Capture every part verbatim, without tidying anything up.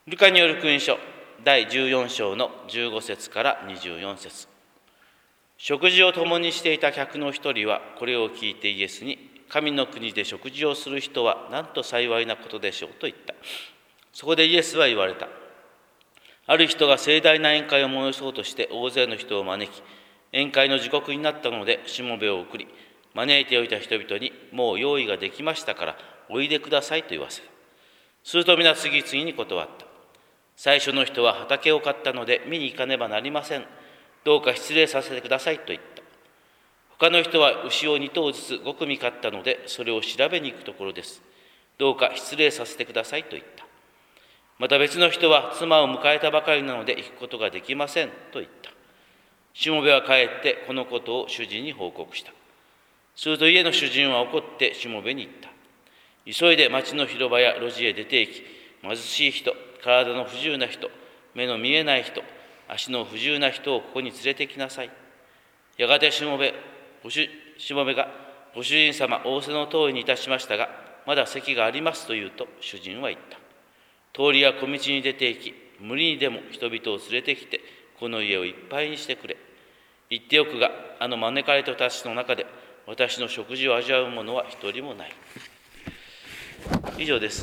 ルカによる福音書だいじゅうよん章のじゅうご節からにじゅうよん節。食事を共にしていた客の一人はこれを聞いてイエスに、神の国で食事をする人はなんと幸いなことでしょうと言った。そこでイエスは言われた。ある人が盛大な宴会を催そうとして大勢の人を招き、宴会の時刻になったのでしもべを送り、招いておいた人々に、もう用意ができましたからおいでくださいと言わせる。すると皆次々に断った。最初の人は、畑を買ったので見に行かねばなりません。どうか失礼させてくださいと言った。他の人は、牛を二頭ずつご組買ったのでそれを調べに行くところです。どうか失礼させてくださいと言った。また別の人は、妻を迎えたばかりなので行くことができませんと言った。しもべは帰ってこのことを主人に報告した。すると家の主人は怒ってしもべに言った。急いで町の広場や路地へ出て行き、貧しい人、体の不自由な人、目の見えない人、足の不自由な人をここに連れてきなさい。やがてしもべ、ごししもべが、ご主人様、仰せの通りにいたしましたが、まだ席がありますと言うと、主人は言った。通りや小道に出て行き、無理にでも人々を連れてきて、この家をいっぱいにしてくれ。言っておくが、あの招かれた人たちの中で、私の食事を味わう者は一人もない。以上です。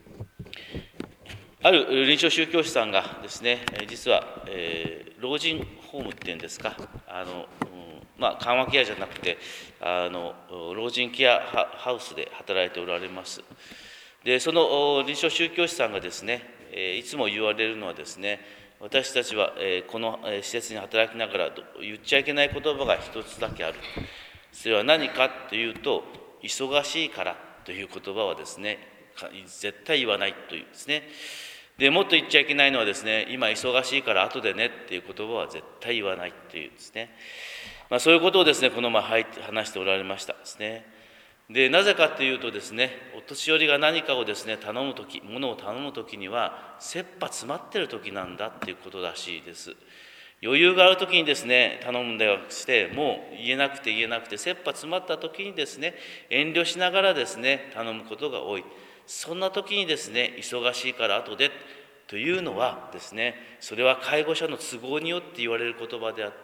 ある臨床宗教師さんがですね、実は、えー、老人ホームっていうんですか、あの、うん、まあ、緩和ケアじゃなくて、あの老人ケアハウスで働いておられます。で、その臨床宗教師さんがですね、いつも言われるのはですね、私たちはこの施設に働きながら言っちゃいけない言葉が一つだけある。それは何かというと、忙しいからという言葉はですね、絶対言わないというですね。で、もっと言っちゃいけないのはですね、今忙しいから後でねっていう言葉は絶対言わないというですね。まあ、そういうことをですね、この前話しておられましたですね。で、なぜかというとですね、お年寄りが何かをですね、頼むとき、物を頼むときには、切羽詰まってるときなんだっていうことらしいです。余裕があるときにですね、頼むんではして、もう言えなくて言えなくて、切羽詰まったときにですね、遠慮しながらですね、頼むことが多い。そんなときにですね、忙しいから後でというのはですね、それは介護者の都合によって言われる言葉であって、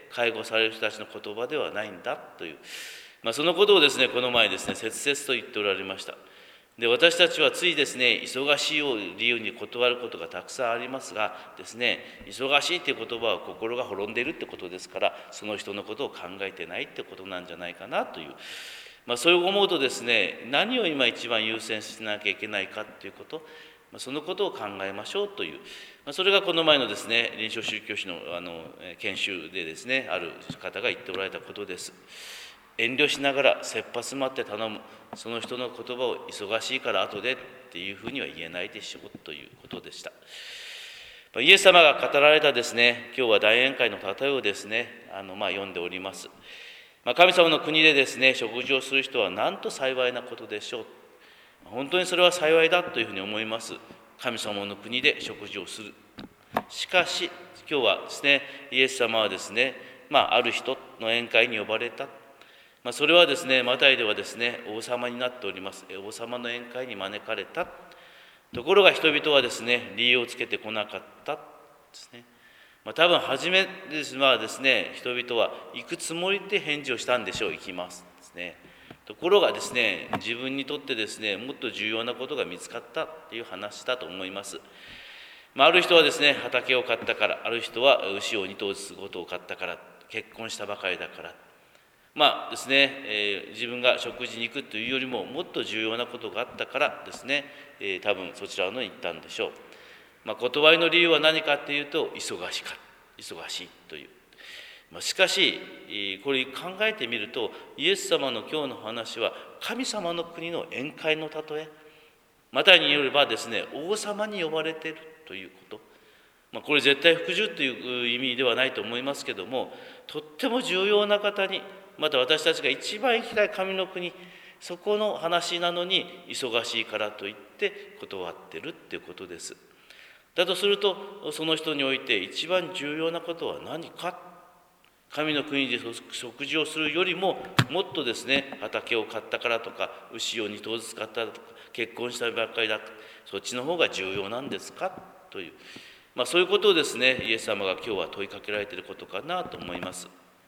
介護される人たちの言葉ではないんだという、まあ、そのことをですね、この前ですね、切々と言っておられました。で、私たちはついですね、忙しいを理由に断ることがたくさんありますがですね、忙しいという言葉は心が滅んでいるってことですから、その人のことを考えてないってことなんじゃないかなという、まあ、そう思うとですね、何を今一番優先しなきゃいけないかということ、まあ、そのことを考えましょうという、まあ、それがこの前のですね、臨床宗教師のあの研修でですね、ある方が言っておられたことです。遠慮しながら切羽詰まって頼む、その人の言葉を忙しいから後でっていうふうには言えないでしょうということでした。イエス様が語られたですね、今日は大宴会の例えをですね、あのまあ読んでおります。まあ、神様の国でですね、食事をする人はなんと幸いなことでしょう。本当にそれは幸いだというふうに思います。神様の国で食事をする。しかし今日はですね、イエス様はですね、まあ、ある人の宴会に呼ばれた。まあ、それはですね、マタイではですね、王様になっております。王様の宴会に招かれた。ところが人々はですね、理由をつけてこなかったですね。まあ、多分初めはですね、人々は行くつもりで返事をしたんでしょう。行きますですね。ところがですね、自分にとってですね、もっと重要なことが見つかったっていう話だと思います。まあ、ある人はですね、畑を買ったから、ある人は牛を二頭ずつご頭買ったから、結婚したばかりだから。まあですね、えー、自分が食事に行くというよりももっと重要なことがあったからですね、えー、多分そちらのに行ったんでしょう。まあ、断りの理由は何かというと、忙しか忙しいという。まあ、しかし、これ考えてみると、イエス様の今日の話は神様の国の宴会の例え、マタイによればですね、王様に呼ばれているということ。まあ、これ絶対服従という意味ではないと思いますけども、とっても重要な方に、また私たちが一番行きたい神の国、そこの話なのに忙しいからといって断ってるっていうことです。だとすると、その人において一番重要なことは何か、 神の国で食事をするよりも、もっとですね、畑を買ったからとか、牛をに頭ずつ買ったとか、結婚したばっかりだ、そっちの方が重要なんですかという、まあ、そういうことをですね、イエス様が今日は問いかけられていることかなと思います。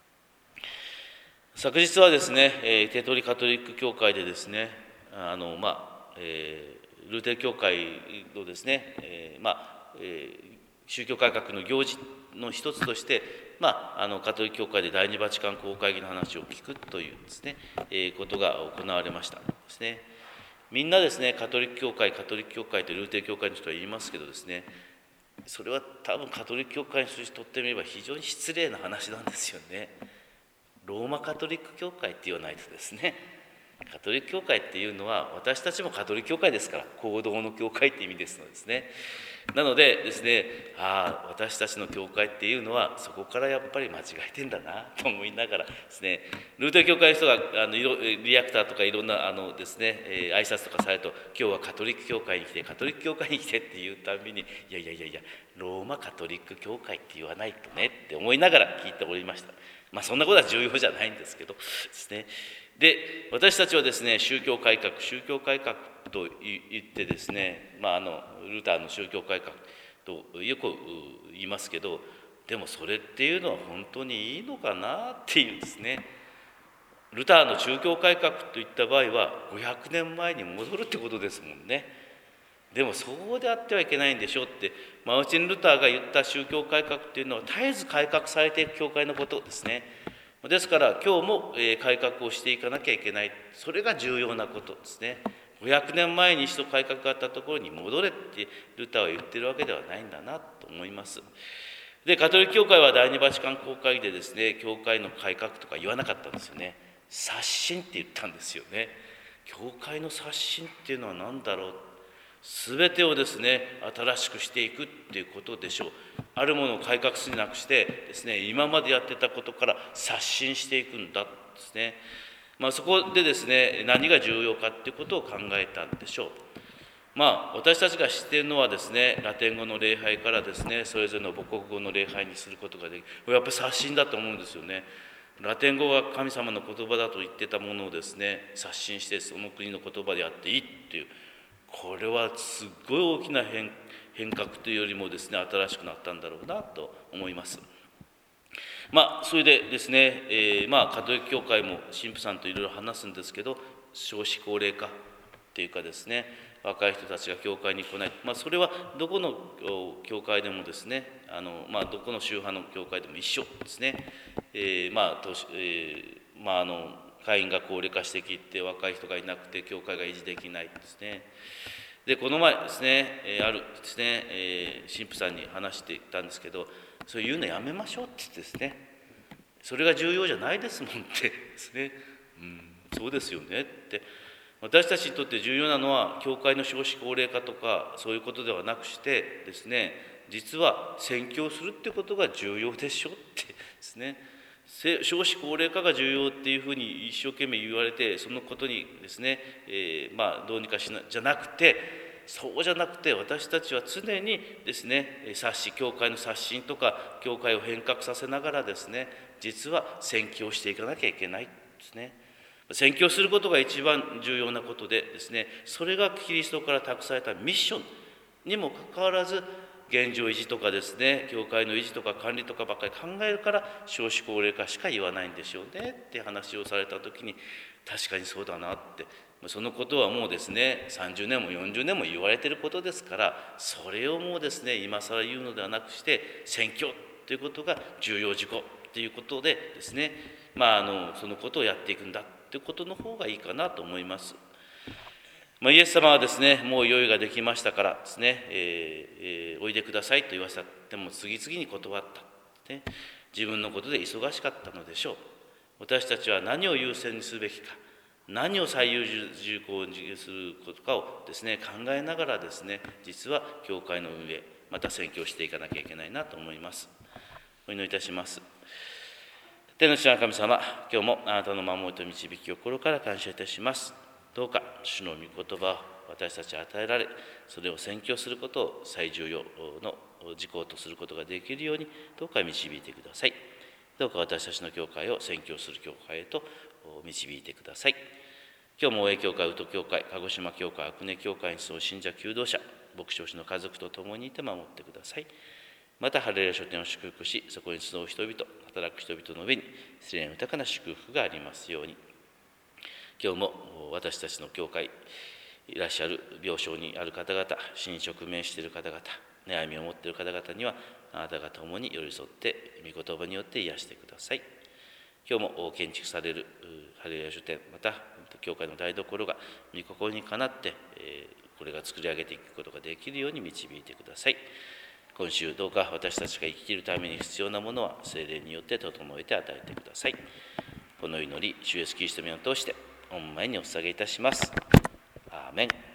昨日はですね、テトリカトリック教会でですね、あのまあえー、ルーテル教会のですね、えーまあえー、宗教改革の行事の一つとして、まあ、あのカトリック教会で第二バチカン公会議の話を聞くというですね、えー、ことが行われましたですね。みんなですね、カトリック教会、カトリック教会とルーテル教会の人は言いますけどですね、それは多分カトリック教会の人にとってみれば非常に失礼な話なんですよね。ローマカトリック教会って言わないとですね、カトリック教会っていうのは私たちもカトリック教会ですから、行動の教会って意味ですのですね。なのでですね、ああ私たちの教会っていうのはそこからやっぱり間違えてんだなと思いながらですね、ルーテル教会の人があのリアクターとかいろんなあのですね、えー、挨拶とかされると、今日はカトリック教会に来てカトリック教会に来てっていうたびに、いやいやいやいやローマカトリック教会って言わないとねって思いながら聞いておりました。まあそんなことは重要じゃないんですけどですね。で、私たちはですね、宗教改革、宗教改革と言ってですね、まあ、あのルターの宗教改革とよく言いますけど、でもそれっていうのは本当にいいのかなっていうですね、ルターの宗教改革といった場合はごひゃくねんまえに戻るってことですもんね。でもそうであってはいけないんでしょうって、マルチン・ルターが言った宗教改革っていうのは絶えず改革されていく教会のことですね。ですから今日も改革をしていかなきゃいけない、それが重要なことですね。ごひゃくねんまえに一度改革があったところに戻れってルターは言ってるわけではないんだなと思います。で、カトリック教会は第二バチカン公会議でですね、教会の改革とか言わなかったんですよね。刷新って言ったんですよね。教会の刷新っていうのは何だろう。すべてをですね、新しくしていくっていうことでしょう。あるものを改革するなくしてですね、今までやってたことから刷新していくんだですね。まあ、そこでですね、何が重要かっていうことを考えたんでしょう。まあ、私たちが知っているのはですね、ラテン語の礼拝からですね、それぞれの母国語の礼拝にすることができる。これやっぱり刷新だと思うんですよね。ラテン語が神様の言葉だと言ってたものをですね、刷新してその国の言葉でやっていいっていう、これはすっごい大きな 変, 変革というよりもですね、新しくなったんだろうなと思います。まあそれでですね、えー、まあカトリック教会も神父さんといろいろ話すんですけど、少子高齢化っていうかですね、若い人たちが教会に来ない、まあ、それはどこの教会でもですね、あの、まあ、どこの宗派の教会でも一緒ですね。えー、まあ、えー、まああの会員が高齢化してきて若い人がいなくて教会が維持できないですね。でこの前ですね、えー、あるですね、えー、神父さんに話していたんですけど、そういうのやめましょうって言ってですね、それが重要じゃないですもんってですね、うん、そうですよねって。私たちにとって重要なのは教会の少子高齢化とかそういうことではなくしてですね、実は宣教するってことが重要でしょってですね、少子高齢化が重要っていうふうに一生懸命言われて、そのことにですね、えー、まあどうにかしなじゃなくて、そうじゃなくて私たちは常にですね、冊子教会の刷新とか教会を変革させながらですね、実は宣教していかなきゃいけないですね。宣教することが一番重要なことでですね、それがキリストから託されたミッションにもかかわらず、現状維持とかですね、教会の維持とか管理とかばっかり考えるから少子高齢化しか言わないんでしょうねって話をされた時に、確かにそうだなって、そのことはもうですねさんじゅうねんもよんじゅうねんも言われていることですから、それをもうですね今更言うのではなくして、宣教ということが重要事項ということでですね、まあ、あのそのことをやっていくんだということの方がいいかなと思います。まあ、イエス様はですね、もう用意ができましたからですね、えーえー、おいでくださいと言わせても次々に断った、ね、自分のことで忙しかったのでしょう。私たちは何を優先にすべきか、何を最優重項にすることかをですね考えながらですね、実は教会の運営、また宣教していかなきゃいけないなと思います。お祈りいたします。天の父なる神様、今日もあなたの守りと導きを心から感謝いたします。どうか主の御言葉を私たちに与えられ、それを宣教することを最重要の事項とすることができるように、どうか導いてください。 どうか私たちの教会を宣教する教会へと導いてください。今日も大江教会、宇都教会、鹿児島教会、阿久根教会に住む信者求道者、牧師の家族と共にいて守ってください。また、ハレルヤ書店を祝福し、そこに集う人々、働く人々の上に、失礼豊かな祝福がありますように。今日も私たちの教会、いらっしゃる病床にある方々、死に直面している方々、悩みを持っている方々には、あなたが共に寄り添って、御言葉によって癒してください。今日も建築されるハレルヤ書店、また教会の台所が御心にかなって、これが作り上げていくことができるように導いてください。今週どうか私たちが生きるために必要なものは聖霊によって整えて与えてください。この祈り、主イエスキリストの名を通して御前にお捧げいたします。アーメン。